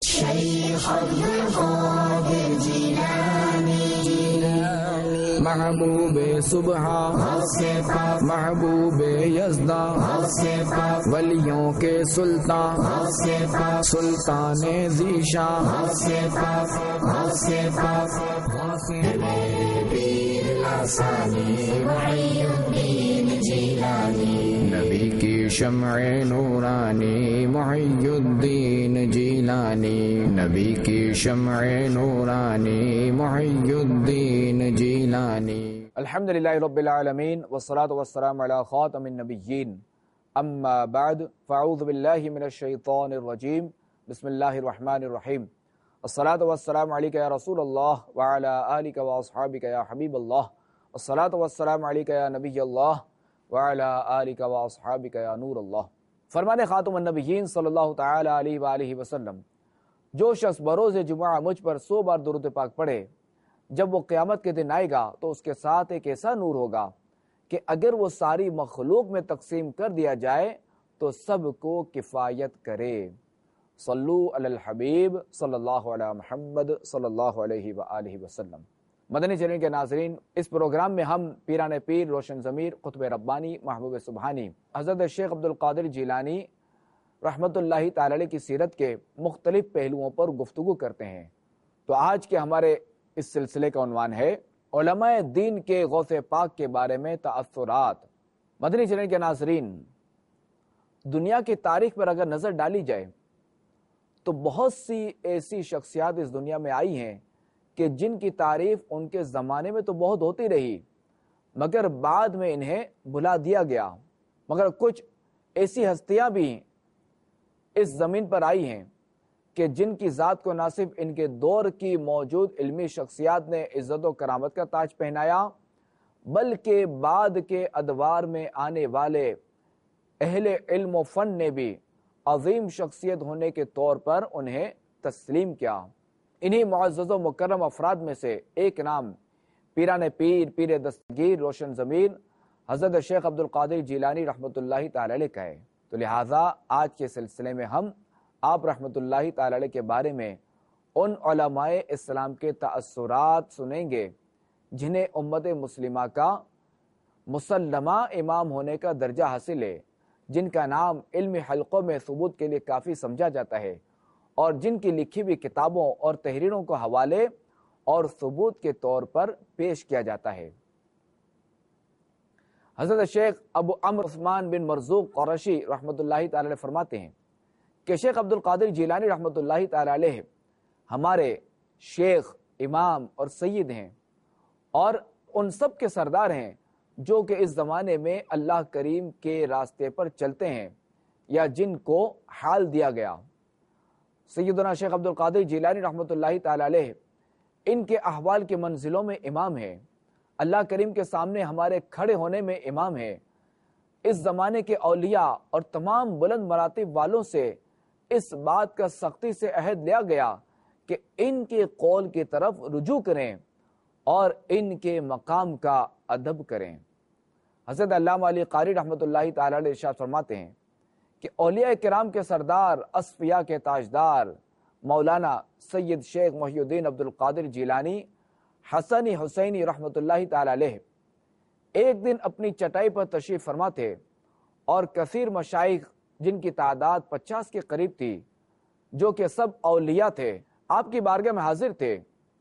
شیخ عبدالقادر جیلانی محبوب صبح محبوب یزداں ولیوں کے سلطان سلطان ذیشان نبی کی شمع نورانی محی الدین جیلانی نبی کی شمع نورانی محی الدین جیلانی الحمدللہ رب العالمین والصلاة والسلام علی خاتم النبیین اما بعد فاعوذ باللہ من الشیطان الرجیم بسم اللہ الرحمن الرحیم الصلاة والسلام علیکہ یا رسول اللہ وعلی آلکہ واصحابکہ یا حبیب اللہ الصلاة والسلام علیکہ یا نبی اللہ وعلی آلکہ واصحابکہ یا نور اللہ۔ فرمان خاتم النبیین صلی اللہ تعالی علیہ وآلہ وسلم، جو شخص بروز جمعہ مجھ پر 100 بار درود پاک پڑھے، جب وہ قیامت کے دن آئے گا تو اس کے ساتھ ایک ایسا نور ہوگا کہ اگر وہ ساری مخلوق میں تقسیم کر دیا جائے تو سب کو کفایت کرے۔ صلو علی الحبیب صلی اللہ علی محمد صلی اللہ علیہ وآلہ وسلم۔ مدنی چینل کے ناظرین، اس پروگرام میں ہم پیران پیر، روشن ضمیر، قطب ربانی، محبوب سبحانی حضرت شیخ عبدالقادر جیلانی رحمت اللہ تعالی علیہ کی سیرت کے مختلف پہلوؤں پر گفتگو کرتے ہیں۔ تو آج کے ہمارے اس سلسلے کا عنوان ہے علماء دین کے غوث پاک کے بارے میں تأثرات۔ مدنی چینل کے ناظرین، دنیا کی تاریخ پر اگر نظر ڈالی جائے تو بہت سی ایسی شخصیات اس دنیا میں آئی ہیں کہ جن کی تعریف ان کے زمانے میں تو بہت ہوتی رہی، مگر بعد میں انہیں بھلا دیا گیا۔ مگر کچھ ایسی ہستیاں بھی اس زمین پر آئی ہیں کہ جن کی ذات کو نہ صرف ان کے دور کی موجود علمی شخصیات نے عزت و کرامت کا تاج پہنایا، بلکہ بعد کے ادوار میں آنے والے اہل علم و فن نے بھی عظیم شخصیت ہونے کے طور پر انہیں تسلیم کیا۔ انہی معزز و مکرم افراد میں سے ایک نام پیران پیر، پیر دستگیر، روشن ضمیر حضرت شیخ عبدالقادر جیلانی رحمۃ اللہ تعالی علیہ کا ہے۔ تو لہٰذا آج کے سلسلے میں ہم آپ رحمۃ اللہ تعالی علیہ کے بارے میں ان علماء اسلام کے تأثرات سنیں گے جنہیں امت مسلمہ کا مسلمہ امام ہونے کا درجہ حاصل ہے، جن کا نام علمی حلقوں میں ثبوت کے لیے کافی سمجھا جاتا ہے، اور جن کی لکھی ہوئی کتابوں اور تحریروں کو حوالے اور ثبوت کے طور پر پیش کیا جاتا ہے۔ حضرت شیخ ابو عمرو عثمان بن مرزوق قرشی رحمۃ اللہ تعالی علیہ فرماتے ہیں کہ شیخ عبدالقادر جیلانی رحمۃ اللہ تعالی علیہ ہمارے شیخ، امام اور سید ہیں، اور ان سب کے سردار ہیں جو کہ اس زمانے میں اللہ کریم کے راستے پر چلتے ہیں یا جن کو حال دیا گیا۔ سیدنا شیخ عبدالقادر جیلانی رحمۃ اللہ تعالی علیہ ان کے احوال کی منزلوں میں امام ہیں، اللہ کریم کے سامنے ہمارے کھڑے ہونے میں امام ہیں۔ اس زمانے کے اولیاء اور تمام بلند مراتب والوں سے اس بات کا سختی سے عہد لیا گیا کہ ان کے قول کی طرف رجوع کریں اور ان کے مقام کا ادب کریں۔ حضرت علامہ علی قاری رحمۃ اللہ تعالی علیہ ارشاد فرماتے ہیں کہ اولیاء کرام کے سردار، اصفیاء کے تاجدار مولانا سید شیخ محی الدین عبدالقادر جیلانی حسنی حسینی رحمۃ اللہ تعالی علیہ ایک دن اپنی چٹائی پر تشریف فرما تھے، اور کثیر مشائخ جن کی تعداد 50 کے قریب تھی، جو کہ سب اولیاء تھے، آپ کی بارگاہ میں حاضر تھے۔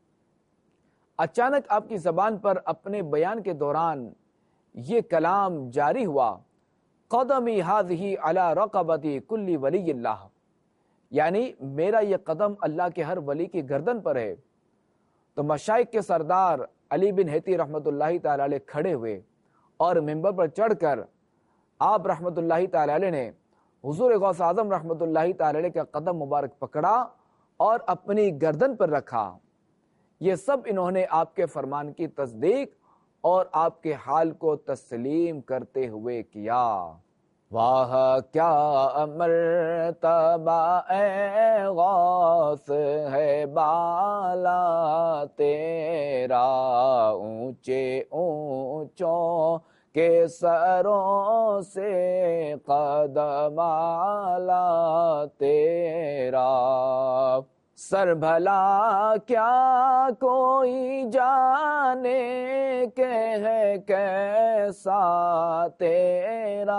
اچانک آپ کی زبان پر اپنے بیان کے دوران یہ کلام جاری ہوا، قدمی ہذہ علی رقبتی کل ولی اللہ، یعنی میرا یہ قدم اللہ کے ہر ولی کی گردن پر ہے۔ تو مشائخ کے سردار علی بن ہیتی رحمۃ اللہ تعالی علیہ کھڑے ہوئے اور منبر پر چڑھ کر آپ رحمۃ اللہ تعالی علیہ نے حضور غوث اعظم رحمۃ اللہ تعالی علیہ کا قدم مبارک پکڑا اور اپنی گردن پر رکھا۔ یہ سب انہوں نے آپ کے فرمان کی تصدیق اور آپ کے حال کو تسلیم کرتے ہوئے کیا۔ واہ کیا مرتبہ اے غوث ہے بالا تیرا، اونچے اونچوں کے سروں سے قدم اعلیٰ تیرا۔ سر بھلا کیا کوئی جانے کہ ہے کیسا تیرا،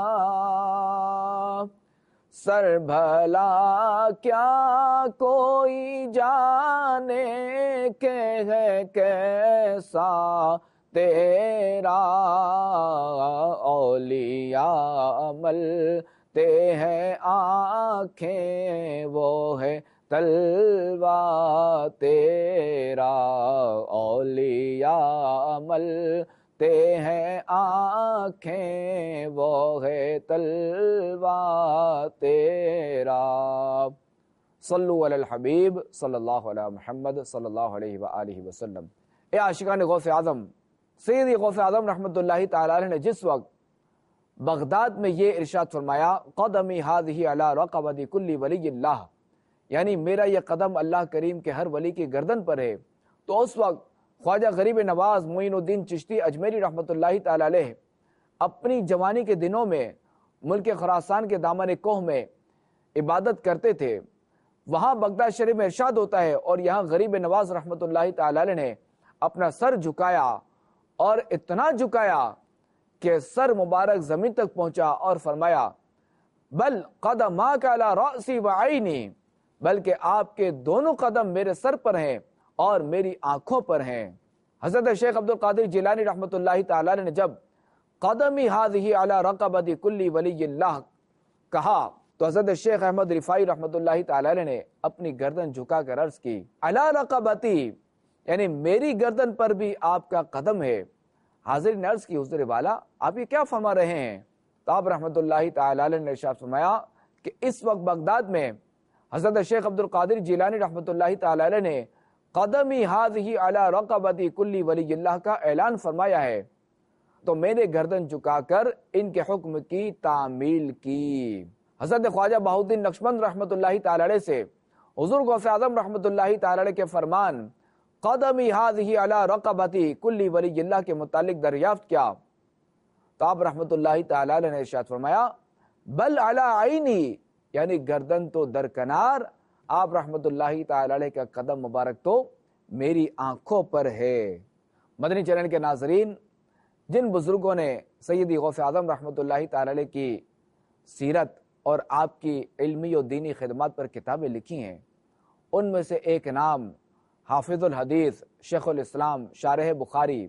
سر بھلا کیا کوئی جانے کہ ہے کیسا تیرا، اولیاء ملتے ہیں آنکھیں وہ ہے تلوا تیرا، اولیاء ملتے ہیں آنکھیں وہ ہے تلوا تیرا۔ صلو علی الحبیب صلی اللہ علیہ محمد صلی اللہ علیہ وآلہ وسلم۔ اے عاشقان غوث اعظم، سیدی غوث اعظم رحمۃ اللہ تعالی علیہ نے جس وقت بغداد میں یہ ارشاد فرمایا قدمی ہذہ علی رقبۃ کل ولی اللہ، یعنی میرا یہ قدم اللہ کریم کے ہر ولی کی گردن پر ہے، تو اس وقت خواجہ غریب نواز معین الدین چشتی اجمیری رحمۃ اللہ تعالی علیہ اپنی جوانی کے دنوں میں ملک خراسان کے دامن کوہ میں عبادت کرتے تھے۔ وہاں بغداد شریف میں ارشاد ہوتا ہے، اور یہاں غریب نواز رحمۃ اللہ تعالی علیہ نے اپنا سر جھکایا، اور اتنا جھکایا کہ سر مبارک زمین تک پہنچا، اور فرمایا بل قدماک علی رأسی وعینی، بلکہ آپ کے دونوں قدم میرے سر پر ہیں اور میری آنکھوں پر ہیں۔ حضرت شیخ عبد القادر جیلانی رحمۃ اللہ تعالی علیہ نے جب قدمی ہذہ علی رقبۃ کل ولی اللہ کہا تو حضرت شیخ احمد رفاعی رحمۃ اللہ تعالی علیہ نے اپنی گردن جھکا کر عرض کی علی رقبتی، یعنی میری گردن پر بھی آپ کا قدم ہے۔ حاضرین نے عرض کی حضور والا آپ یہ کیا فرما رہے ہیں؟ تو آپ رحمۃ اللہ تعالی علیہ نے ارشاد فرمایا کہ اس وقت بغداد میں حضرت شیخ عبد القادر جیلانی رحمۃ اللہ تعالی علیہ نے قدمی ہذہ علی رقبۃ کل ولی اللہ کا اعلان فرمایا ہے، تو میں نے گردن جھکا کر ان کے حکم کی تعمیل کی۔ حضرت خواجہ بہاؤالدین نقشبند رحمۃ اللہ تعالی علیہ سے حضور غوث اعظم رحمۃ اللہ تعالی علیہ کے فرمان قدمی ہذہ علی رقبۃ کل ولی اللہ کے متعلق دریافت کیا، تو آپ رحمۃ اللہ تعالی علیہ نے ارشاد فرمایا بل علی عینی، یعنی گردن تو درکنار، آپ رحمۃ اللہ تعالی علیہ کا قدم مبارک تو میری آنکھوں پر ہے۔ مدنی چینل کے ناظرین، جن بزرگوں نے سیدی غوث اعظم رحمۃ اللہ تعالی علیہ کی سیرت اور آپ کی علمی و دینی خدمات پر کتابیں لکھی ہیں، ان میں سے ایک نام حافظ الحدیث شیخ الاسلام شارح بخاری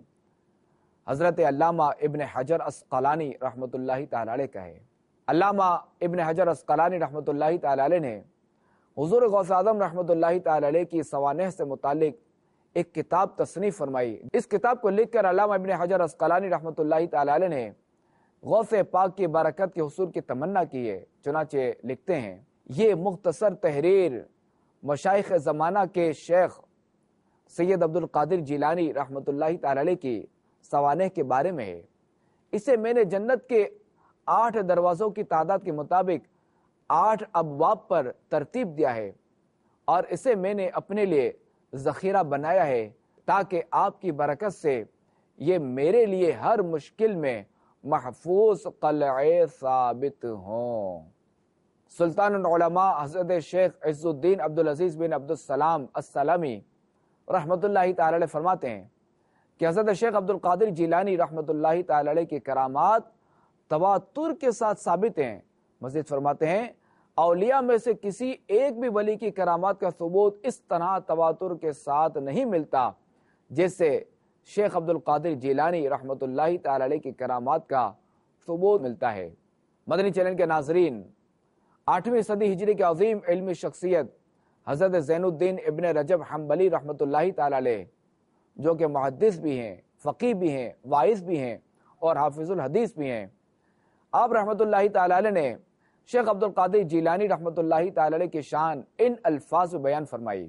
حضرت علامہ ابن حجر عسقلانی رحمۃ اللہ تعالی علیہ کا ہے۔ علامہ ابن حجر عسقلانی رحمۃ اللہ تعالی علیہ نے حضور غوث اعظم رحمۃ اللہ تعالی علیہ کی سوانح سے متعلق ایک کتاب تصنیف فرمائی۔ اس کتاب کو لکھ کر علامہ ابن حجر عسقلانی رحمۃ اللہ تعالی علیہ نے غوث پاک کی برکت کے حصول کی تمنا کی ہے۔ چنانچہ لکھتے ہیں یہ مختصر تحریر مشائخ زمانہ کے شیخ سید عبد القادر جیلانی رحمۃ اللہ تعالی علیہ کی سوانح کے بارے میں ہے۔ اسے میں نے جنت کے 8 دروازوں کی تعداد کے مطابق 8 ابواب پر ترتیب دیا ہے، اور اسے میں نے اپنے لیے ذخیرہ بنایا ہے تاکہ آپ کی برکت سے یہ میرے لیے ہر مشکل میں محفوظ قلعے ثابت ہوں۔ سلطان العلماء حضرت شیخ عز الدین عبدالعزیز بن عبدالسلام السلامی رحمۃ اللہ تعالی علیہ فرماتے ہیں کہ حضرت شیخ عبد القادر جیلانی رحمۃ اللہ تعالی علیہ کی کرامات تواتر کے ساتھ ثابت ہیں۔ مزید فرماتے ہیں اولیاء میں سے کسی ایک بھی ولی کی کرامات کا ثبوت اس طرح تواتر کے ساتھ نہیں ملتا جیسے شیخ عبد القادر جیلانی رحمۃ اللہ تعالی علیہ کی کرامات کا ثبوت ملتا ہے۔ مدنی چینل کے ناظرین، 8ویں صدی ہجری کے عظیم علمی شخصیت حضرت زین الدین ابن رجب حنبلی رحمۃ اللہ تعالی علیہ، جو کہ محدث بھی ہیں، فقیہ بھی ہیں، واعظ بھی ہیں اور حافظ الحدیث بھی ہیں، آپ رحمۃ اللہ تعالی علیہ نے شیخ عبد القادر جیلانی رحمۃ اللہ تعالی علیہ کی شان ان الفاظ میں بیان فرمائی۔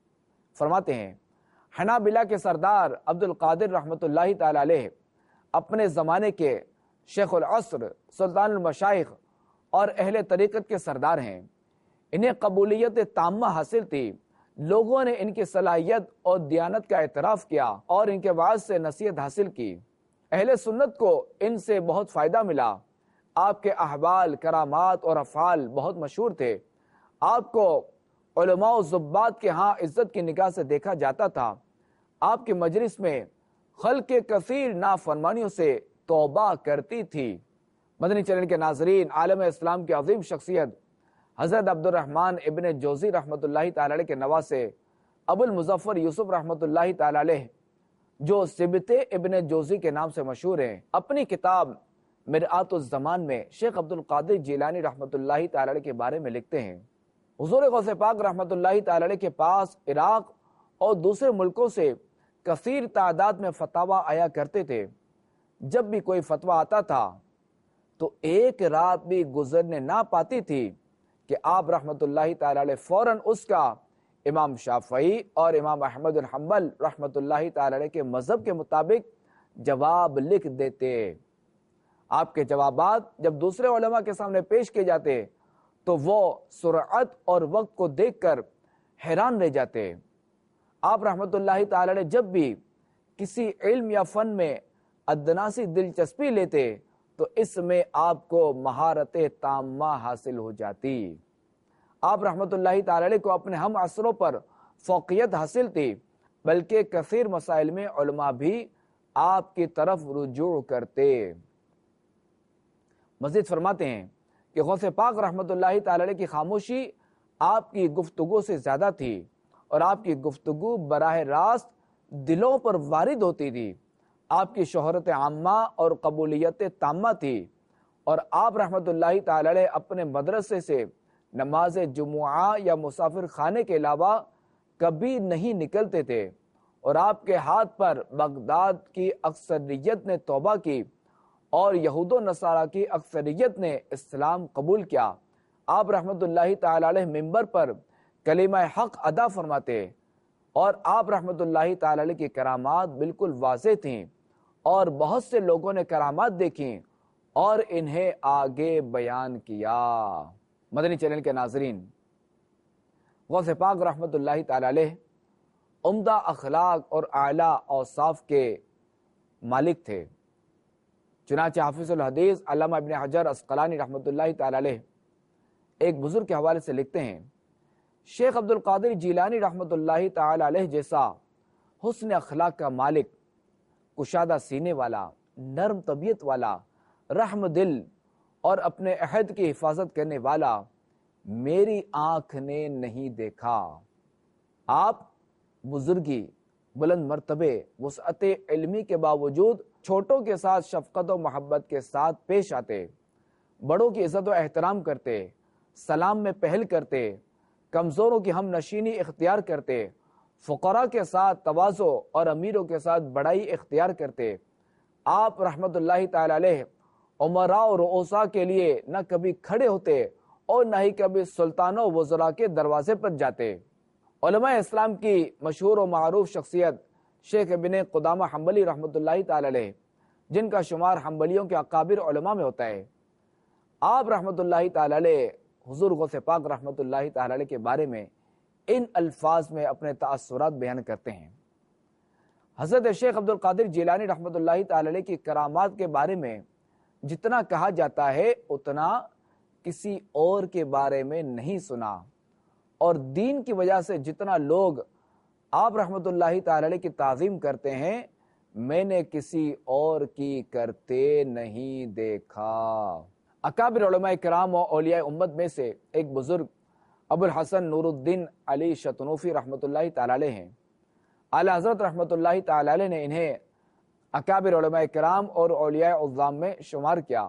فرماتے ہیں حنابلہ کے سردار عبد القادر رحمۃ اللہ تعالی علیہ اپنے زمانے کے شیخ العصر، سلطان المشائخ اور اہل طریقت کے سردار ہیں۔ انہیں قبولیت تامہ حاصل تھی، لوگوں نے ان کی صلاحیت اور دیانت کا اعتراف کیا اور ان کے وعظ سے نصیحت حاصل کی۔ اہل سنت کو ان سے بہت فائدہ ملا۔ آپ کے احوال، کرامات اور افعال بہت مشہور تھے۔ آپ کو علماء و ضباط کے ہاں عزت کی نگاہ سے دیکھا جاتا تھا۔ آپ کی مجلس میں خلق کثیر نافرمانیوں سے توبہ کرتی تھی۔ مدنی چینل کے ناظرین، عالم اسلام کی عظیم شخصیت حضرت عبد الرحمن ابن جوزی رحمۃ اللہ تعالی علیہ کے نواسے ابو المظفر یوسف رحمۃ اللہ تعالی علیہ، جو سبت ابن جوزی کے نام سے مشہور ہیں، اپنی کتاب مرآت الزمان میں شیخ عبد القادر جیلانی رحمۃ اللہ تعالی علیہ کے بارے میں لکھتے ہیں، حضور غوث پاک رحمۃ اللہ تعالی علیہ کے پاس عراق اور دوسرے ملکوں سے کثیر تعداد میں فتاوی آیا کرتے تھے۔ جب بھی کوئی فتویٰ آتا تھا تو ایک رات بھی گزرنے نہ پاتی تھی کہ آپ رحمۃ اللہ تعالی علیہ فوراً اس کا امام شافعی اور امام احمد بن حنبل رحمۃ اللہ تعالی علیہ کے مذہب کے مطابق جواب لکھ دیتے۔ آپ کے جوابات جب دوسرے علماء کے سامنے پیش کیے جاتے تو وہ سرعت اور وقت کو دیکھ کر حیران رہ جاتے۔ آپ رحمۃ اللہ تعالی علیہ جب بھی کسی علم یا فن میں ادنا سی دلچسپی لیتے تو اس میں آپ کو مہارت تامہ حاصل ہو جاتی۔ آپ رحمۃ اللہ تعالی علیہ کو اپنے ہم عصروں پر فوقیت حاصل تھی، بلکہ کثیر مسائل میں علماء بھی آپ کی طرف رجوع کرتے۔ مزید فرماتے ہیں کہ غوث پاک رحمۃ اللہ تعالی علیہ کی خاموشی آپ کی گفتگو سے زیادہ تھی، اور آپ کی گفتگو براہ راست دلوں پر وارد ہوتی تھی۔ آپ کی شہرت عامہ اور قبولیت تامہ تھی، اور آپ رحمۃ اللہ تعالی علیہ اپنے مدرسے سے نماز جمعہ یا مسافر خانے کے علاوہ کبھی نہیں نکلتے تھے، اور آپ کے ہاتھ پر بغداد کی اکثریت نے توبہ کی اور یہود و نصارہ کی اکثریت نے اسلام قبول کیا۔ آپ رحمۃ اللہ تعالی علیہ منبر پر کلمہ حق ادا فرماتے، اور آپ رحمۃ اللہ تعالی علیہ کی کرامات بالکل واضح تھیں، اور بہت سے لوگوں نے کرامات دیکھیں اور انہیں آگے بیان کیا۔ مدنی چینل کے ناظرین، غوث پاک رحمۃ اللہ تعالی علیہ عمدہ اخلاق اور اعلیٰ اوصاف کے مالک تھے۔ چنانچہ حافظ الحدیث علامہ ابن حجر عسقلانی رحمۃ اللہ تعالی علیہ ایک بزرگ کے حوالے سے لکھتے ہیں، شیخ عبد القادر جیلانی رحمۃ اللہ تعالی علیہ جیسا حسن اخلاق کا مالک، کشادہ سینے والا، نرم طبیعت والا، رحم دل اور اپنے عہد کی حفاظت کرنے والا میری آنکھ نے نہیں دیکھا۔ آپ بزرگی، بلند مرتبے، وسعت علمی کے باوجود چھوٹوں کے ساتھ شفقت و محبت کے ساتھ پیش آتے، بڑوں کی عزت و احترام کرتے، سلام میں پہل کرتے، کمزوروں کی ہم نشینی اختیار کرتے، فقراء کے ساتھ تواضع اور امیروں کے ساتھ بڑائی اختیار کرتے۔ آپ رحمت اللہ تعالی علیہ عمراء اور رؤساء کے لیے نہ کبھی کھڑے ہوتے اور نہ ہی کبھی سلطانوں و وزراء کے دروازے پر جاتے۔ علماء اسلام کی مشہور و معروف شخصیت شیخ ابن قدامہ حنبلی رحمت اللہ تعالی علیہ، جن کا شمار حنبلیوں کے اکابر علماء میں ہوتا ہے، آپ رحمت اللہ تعالی علیہ حضور غوث پاک رحمت اللہ تعالی علیہ کے بارے میں ان الفاظ میں اپنے تاثرات بیان کرتے ہیں۔ حضرت شیخ عبد القادر جیلانی رحمت اللہ تعالی علیہ کی کرامات کے بارے میں جتنا کہا جاتا ہے اتنا کسی اور کے بارے میں نہیں سنا، اور دین کی وجہ سے جتنا لوگ آپ رحمت اللہ تعالی علیہ کی تعظیم کرتے ہیں میں نے کسی اور کی کرتے نہیں دیکھا۔ اکابر علماء کرام و اولیاء امت میں سے ایک بزرگ ابو الحسن نور الدین علی شتنوفی رحمت اللہ تعالی علیہ ہیں۔ اعلی حضرت رحمت اللہ تعالی علیہ نے انہیں اکابر علماء کرام اور اولیاء عظام میں شمار کیا۔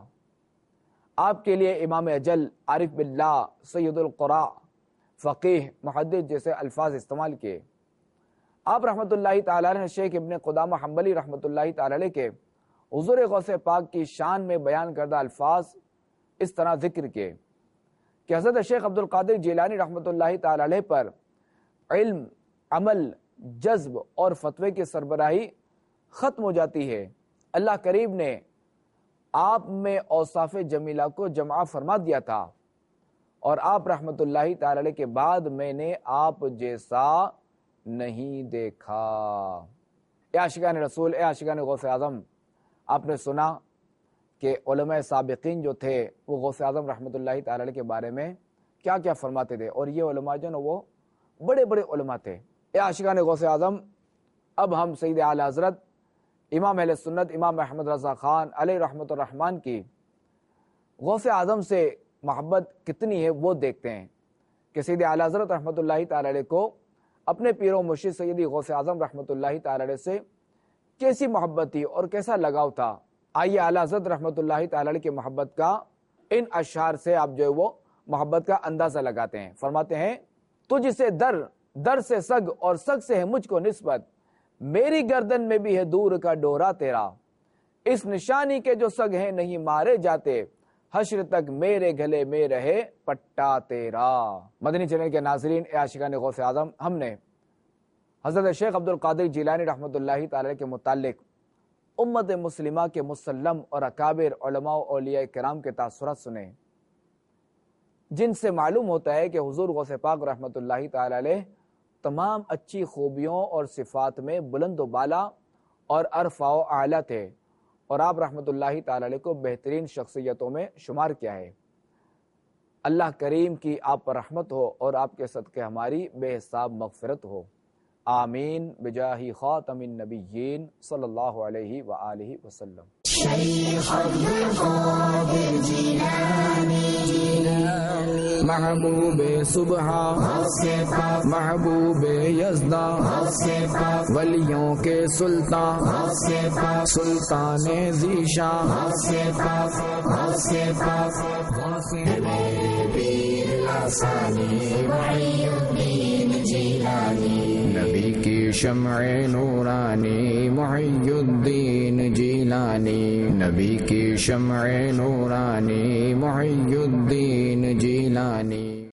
آپ کے لیے امام اجل، عارف باللہ، سید القراء، فقیہ، محدث جیسے الفاظ استعمال کیے۔ آپ رحمت اللہ تعالی علیہ نے شیخ ابن قدامہ حنبلی رحمت اللہ تعالی علیہ کے حضور غوث پاک کی شان میں بیان کردہ الفاظ اس طرح ذکر کیے کہ حضرت شیخ عبد القادر جیلانی رحمت اللہ تعالی علیہ پر علم، عمل، جذب اور فتوے کی سربراہی ختم ہو جاتی ہے۔ اللہ کریم نے آپ میں اوصاف جمیلہ کو جمع فرما دیا تھا، اور آپ رحمت اللہ تعالی علیہ کے بعد میں نے آپ جیسا نہیں دیکھا۔ اے عاشقان رسول، اے عاشقان غوث اعظم، آپ نے سنا کہ علماء سابقین جو تھے وہ غوث اعظم رحمت اللہ تعالی علیہ کے بارے میں کیا کیا فرماتے تھے، اور یہ علماء جو نا وہ بڑے بڑے علماء تھے. اے عاشقان غوث اعظم، اب ہم سید اعلیٰ حضرت امام اہل سنت امام احمد رضا خان علیہ رحمۃ الرحمن کی غوث اعظم سے محبت کتنی ہے وہ دیکھتے ہیں کہ سید اعلیٰ حضرت رحمۃ اللہ تعالی علیہ کو اپنے پیر و مرشد سیدی غوث اعظم رحمۃ اللہ تعالی علیہ سے کیسی محبت تھی اور کیسا لگاؤ تھا. آئیے اعلیٰ حضرت رحمۃ اللہ تعالی علیہ کی محبت کا ان اشعار سے آپ جو ہے وہ محبت کا اندازہ لگاتے ہیں. فرماتے ہیں تجھ سے در سے سگ اور سگ سے ہے مجھ کو نسبت، میری گردن میں بھی ہے دور کا ڈورا تیرا، اس نشانی کے جو سگ ہیں نہیں مارے جاتے، حشر تک میرے گلے میں رہے پٹا تیرا. مدنی چینل کے ناظرین، اے عاشقان غوث اعظم، ہم نے حضرت شیخ عبد القادر جیلانی رحمۃ اللہ تعالی کے متعلق امت مسلمہ کے مسلم اور اکابر علماء و اولیاء کرام کے تاثرات سنے، جن سے معلوم ہوتا ہے کہ حضور غوث پاک رحمۃ اللہ تعالی علیہ تمام اچھی خوبیوں اور صفات میں بلند و بالا اور عرفا و اعلیٰ تھے، اور آپ رحمۃ اللہ تعالی علیہ کو بہترین شخصیتوں میں شمار کیا ہے. اللہ کریم کی آپ پر رحمت ہو اور آپ کے صدقے ہماری بے حساب مغفرت ہو. آمین بجاہ خاتم النبیین صلی اللہ علیہ وآلہ وسلم. شیخ عبد القادر جیلانی محبوب صبح محبوب یزداں ولیوں کے سلطان سلطان ذیشان نبی کی شمع نورانی محی الدین جیلانی، نبی کی شمع نورانی محی الدین